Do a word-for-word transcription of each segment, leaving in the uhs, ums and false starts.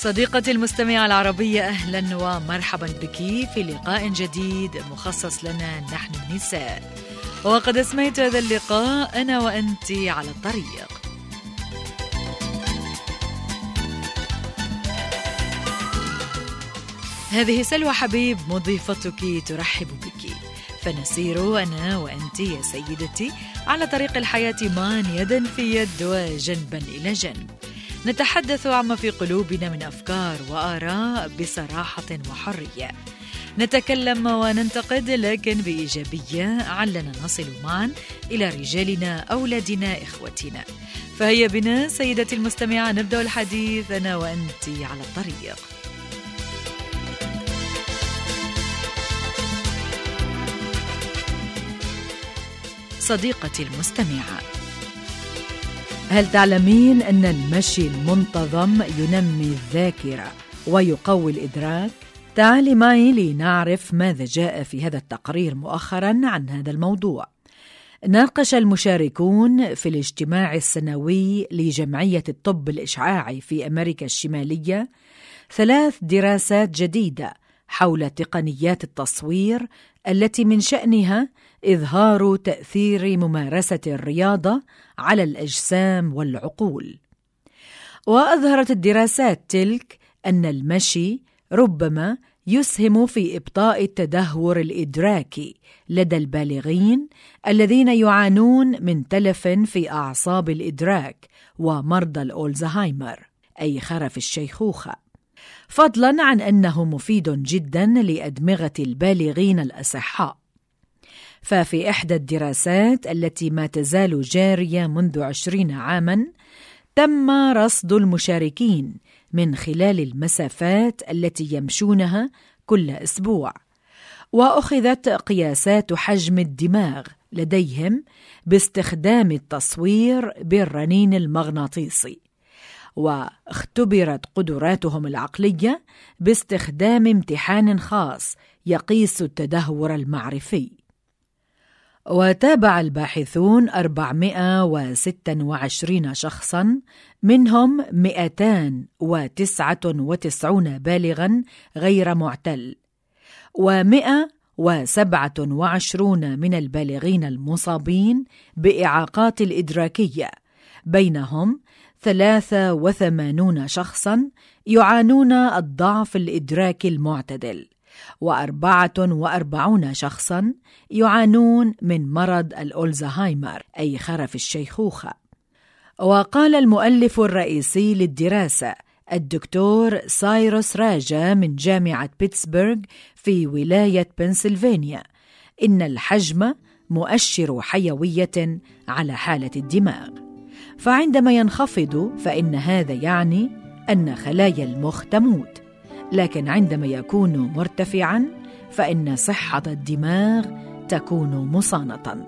صديقتي المستمعة العربية، أهلا ومرحبا بك في لقاء جديد مخصص لنا نحن النساء. وقد أسميت هذا اللقاء أنا وأنت على الطريق. هذه سلوى حبيب مضيفتك ترحب بك، فنسير أنا وأنت يا سيدتي على طريق الحياة معا يدا في يد وجنبا إلى جنب، نتحدث عما في قلوبنا من أفكار وآراء بصراحة وحرية، نتكلم وننتقد لكن بإيجابية علنا نصل معا إلى رجالنا، أولادنا، إخوتنا. فهيا بنا سيدتي المستمعة نبدأ الحديث أنا وأنت على الطريق. صديقتي المستمعة، هل تعلمين أن المشي المنتظم ينمي الذاكرة ويقوي الإدراك؟ تعالي معي لنعرف ماذا جاء في هذا التقرير مؤخرا عن هذا الموضوع. ناقش المشاركون في الاجتماع السنوي لجمعية الطب الإشعاعي في أمريكا الشمالية ثلاث دراسات جديدة حول تقنيات التصوير التي من شأنها إظهار تأثير ممارسة الرياضة على الأجسام والعقول. وأظهرت الدراسات تلك أن المشي ربما يسهم في إبطاء التدهور الإدراكي لدى البالغين الذين يعانون من تلف في أعصاب الإدراك ومرضى الألزهايمر أي خرف الشيخوخة، فضلاً عن أنه مفيد جداً لأدمغة البالغين الأصحاء. ففي إحدى الدراسات التي ما تزال جارية منذ عشرين عاماً تم رصد المشاركين من خلال المسافات التي يمشونها كل أسبوع، وأخذت قياسات حجم الدماغ لديهم باستخدام التصوير بالرنين المغناطيسي، واختبرت قدراتهم العقلية باستخدام امتحان خاص يقيس التدهور المعرفي. وتابع الباحثون أربعمائة وستة وعشرين شخصاً، منهم مئتين وتسعة وتسعين بالغاً غير معتل، ومئة وسبعة وعشرين من البالغين المصابين بإعاقات الإدراكية، بينهم ثلاثة وثمانين شخصاً يعانون الضعف الإدراكي المعتدل، وأربعة وأربعون شخصاً يعانون من مرض الألزهايمر أي خرف الشيخوخة. وقال المؤلف الرئيسي للدراسة الدكتور سايروس راجا من جامعة بيتسبرغ في ولاية بنسلفانيا إن الحجم مؤشر حيوية على حالة الدماغ، فعندما ينخفض فإن هذا يعني أن خلايا المخ تموت، لكن عندما يكون مرتفعاً فإن صحة الدماغ تكون مصانة.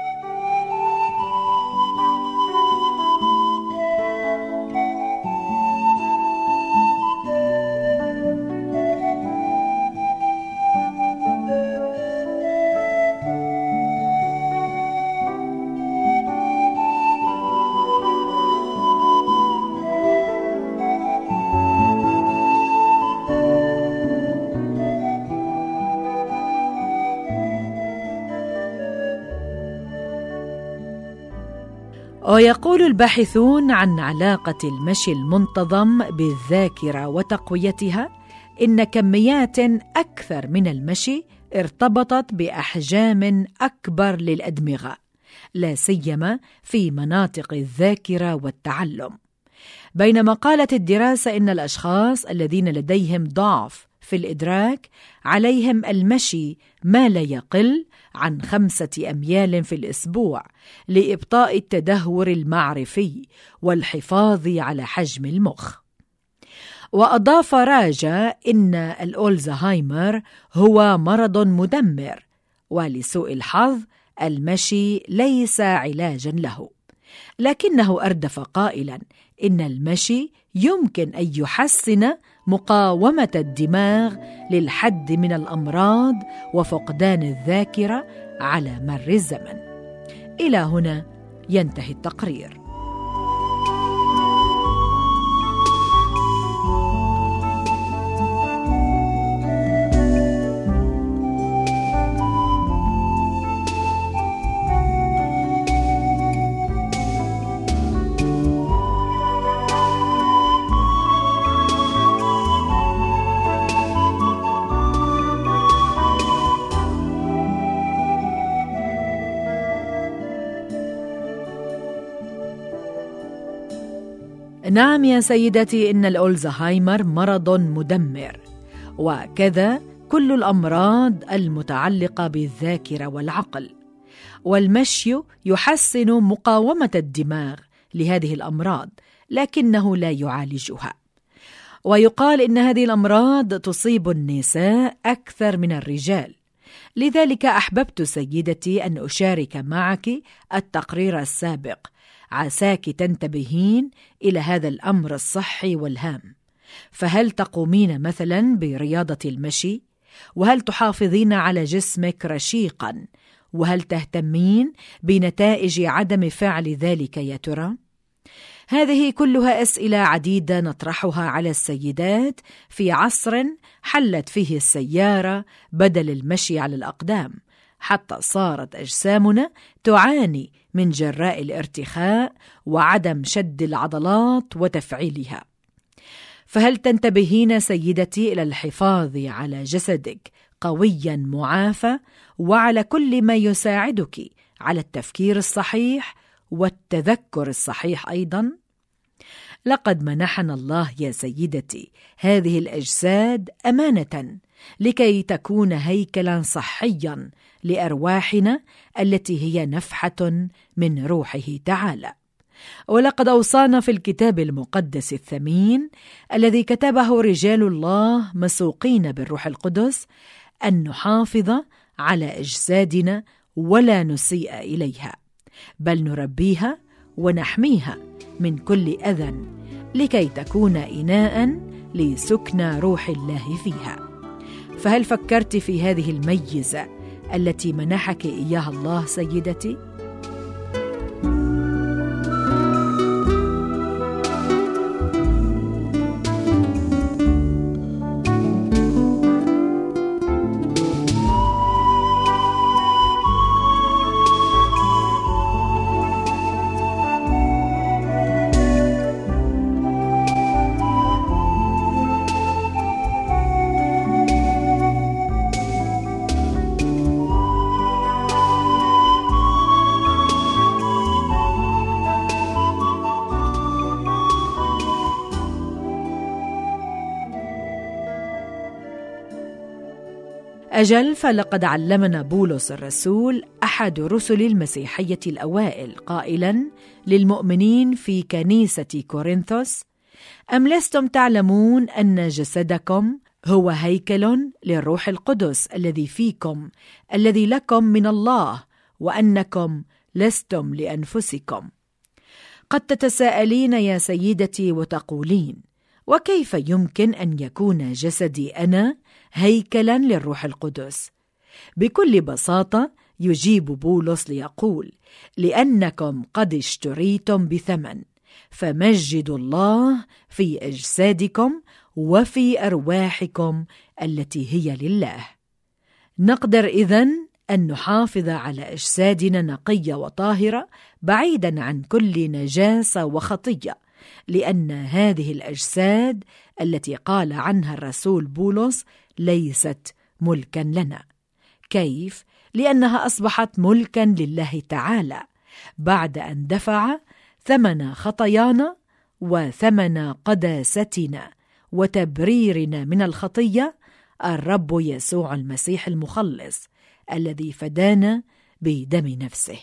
ويقول الباحثون عن علاقة المشي المنتظم بالذاكرة وتقويتها إن كميات أكثر من المشي ارتبطت بأحجام أكبر للأدمغة، لا سيما في مناطق الذاكرة والتعلم. بينما قالت الدراسة إن الأشخاص الذين لديهم ضعف في الإدراك عليهم المشي ما لا يقل عن خمسة أميال في الأسبوع لإبطاء التدهور المعرفي والحفاظ على حجم المخ. وأضاف راجا إن الألزهايمر هو مرض مدمر، ولسوء الحظ المشي ليس علاجا له، لكنه أردف قائلا إن المشي يمكن أن يحسن مقاومة الدماغ للحد من الأمراض وفقدان الذاكرة على مر الزمن. إلى هنا ينتهي التقرير. نعم يا سيدتي، إن الألزهايمر مرض مدمر، وكذا كل الأمراض المتعلقة بالذاكرة والعقل. والمشي يحسن مقاومة الدماغ لهذه الأمراض، لكنه لا يعالجها. ويقال إن هذه الأمراض تصيب النساء أكثر من الرجال. لذلك أحببت سيدتي أن أشارك معك التقرير السابق، عساك تنتبهين إلى هذا الأمر الصحي والهام. فهل تقومين مثلا برياضة المشي؟ وهل تحافظين على جسمك رشيقا؟ وهل تهتمين بنتائج عدم فعل ذلك يا ترى؟ هذه كلها أسئلة عديدة نطرحها على السيدات في عصر حلت فيه السيارة بدل المشي على الأقدام، حتى صارت أجسامنا تعاني من جراء الارتخاء وعدم شد العضلات وتفعيلها. فهل تنتبهين سيدتي إلى الحفاظ على جسدك قويا معافى، وعلى كل ما يساعدك على التفكير الصحيح والتذكر الصحيح أيضا؟ لقد منحنا الله يا سيدتي هذه الأجساد أمانة لكي تكون هيكلا صحيا لأرواحنا التي هي نفحة من روحه تعالى. ولقد أوصانا في الكتاب المقدس الثمين الذي كتبه رجال الله مسوقين بالروح القدس أن نحافظ على أجسادنا ولا نسيء إليها، بل نربيها ونحميها من كل أذى لكي تكون إناء لسكن روح الله فيها. فهل فكرت في هذه الميزة التي منحك إياها الله سيدتي؟ أجل، فلقد علمنا بولس الرسول أحد رسل المسيحية الأوائل قائلا للمؤمنين في كنيسة كورنثوس: أم لستم تعلمون أن جسدكم هو هيكل للروح القدس الذي فيكم، الذي لكم من الله، وأنكم لستم لأنفسكم؟ قد تتساءلين يا سيدتي وتقولين: وكيف يمكن أن يكون جسدي أنا هيكلا للروح القدس؟ بكل بساطة يجيب بولس ليقول: لأنكم قد اشتريتم بثمن، فمجدوا الله في أجسادكم وفي أرواحكم التي هي لله. نقدر إذن أن نحافظ على أجسادنا نقية وطاهرة بعيدا عن كل نجاسة وخطية، لأن هذه الأجساد التي قال عنها الرسول بولس ليست ملكا لنا. كيف؟ لأنها أصبحت ملكا لله تعالى بعد أن دفع ثمن خطايانا وثمن قداستنا وتبريرنا من الخطية الرب يسوع المسيح المخلص الذي فدانا بدم نفسه.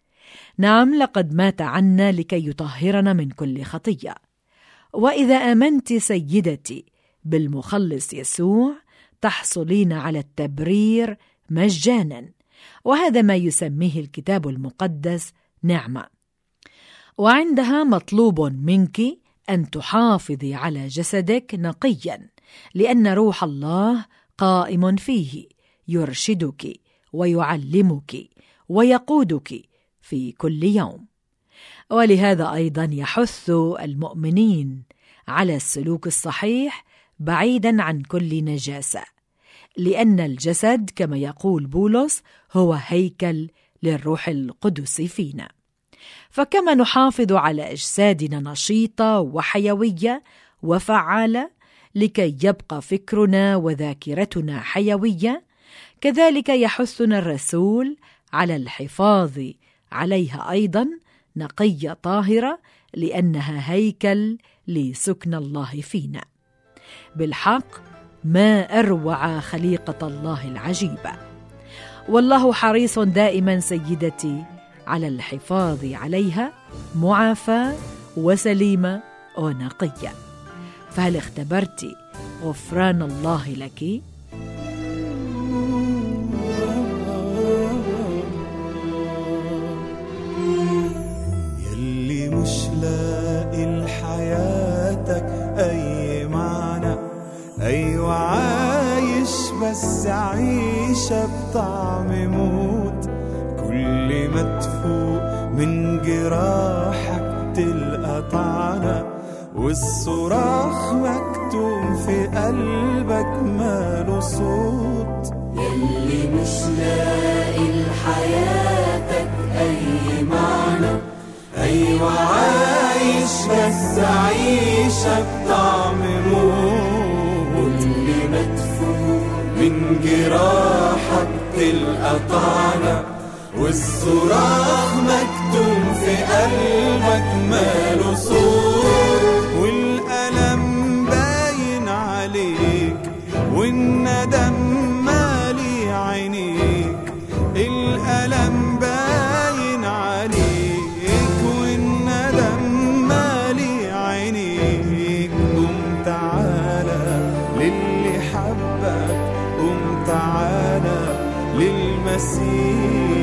نعم، لقد مات عنا لكي يطهرنا من كل خطية. وإذا آمنت سيدتي بالمخلص يسوع تحصلين على التبرير مجانا، وهذا ما يسميه الكتاب المقدس نعمة. وعندها مطلوب منك أن تحافظي على جسدك نقيا، لأن روح الله قائم فيه يرشدك ويعلمك ويقودك في كل يوم. ولهذا أيضا يحث المؤمنين على السلوك الصحيح بعيدا عن كل نجاسة، لأن الجسد كما يقول بولس هو هيكل للروح القدس فينا. فكما نحافظ على أجسادنا نشيطة وحيوية وفعالة لكي يبقى فكرنا وذاكرتنا حيوية، كذلك يحثنا الرسول على الحفاظ عليها أيضا نقية طاهرة لأنها هيكل لسكن الله فينا. بالحق ما أروع خليقة الله العجيبة. والله حريص دائما سيدتي على الحفاظ عليها معافاة وسليمة ونقية. فهل اختبرت غفران الله لك؟ يلي مش لاقي لحياتك أي معنى، أيوة عايش بس عيشة بطعم موت. كل ما تفوق من جراحك تلقى طعنة، والصراخ مكتوم في قلبك ماله صوت. يلي مش لاقي لحياتك أي معنى، أيوة عايش بس عيشة بطعم موت. كل ما تفوق من جراحك تلقى طعنة، والصراخ مكتوم في قلبك ماله صوت. والألم باين عليك والندم مالي عينيك. الألم باين عليك والندم مالي عينيك. قم تعالى للي حبك، قم تعالى للمسيح.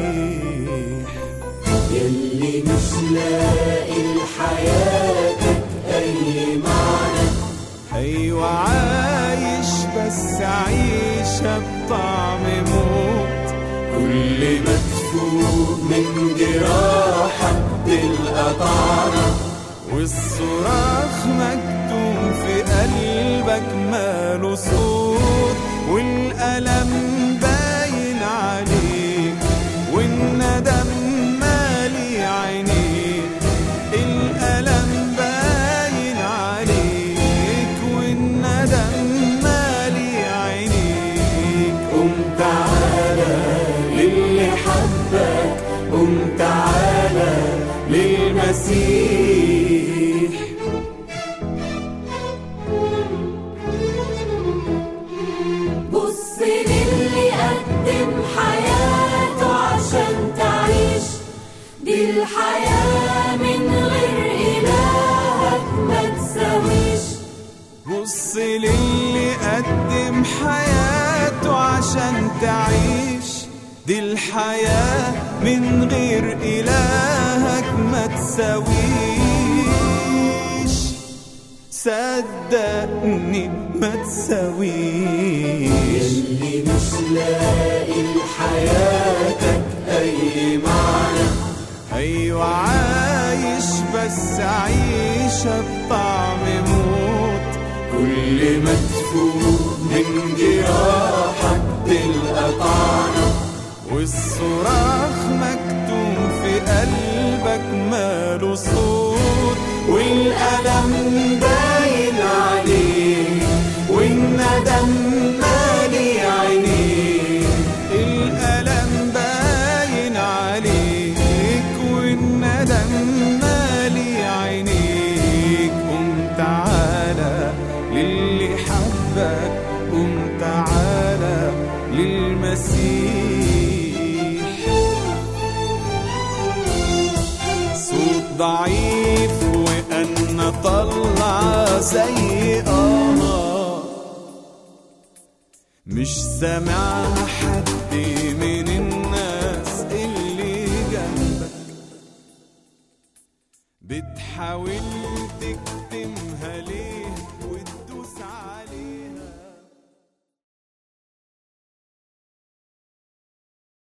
يلي مش لاقي لحياتك أي معنى، أيوة عايش بس عيشة بطعم موت. كل ما تفوق من جراحك تلقى طعنة، والصراخ مكتوم في قلبك ماله صوت. والألم باين عليك والندم مالي عينيك. الألم باين عليك والندم مالي عينيك. قم تعالى للي حبك، قم تعالى للمسيح. بص للي قدم حياته عشان تعيش. دي الحياة من غير إلهك ما تساويش. بص للي قدم حياته عشان تعيش. دي الحياة من غير إلهك ما تساويش. صدقني ما تساويش. يلي مش لاقي لحياتك أي معنى، أيوة عايش بس عيشة بطعم موت. كل ما تفوق من جراحك تلقى طعنة، والصراخ مكتوم في قلبك ماله صوت. والألم باين عليك والندم مالي عينيك. الألم باين عليك والندم مالي عينيك. قم تعالى للي حبك، قم تعالى للمسيح. صوت ضعيف وأنا طلع زي قمر، مش سامع حد من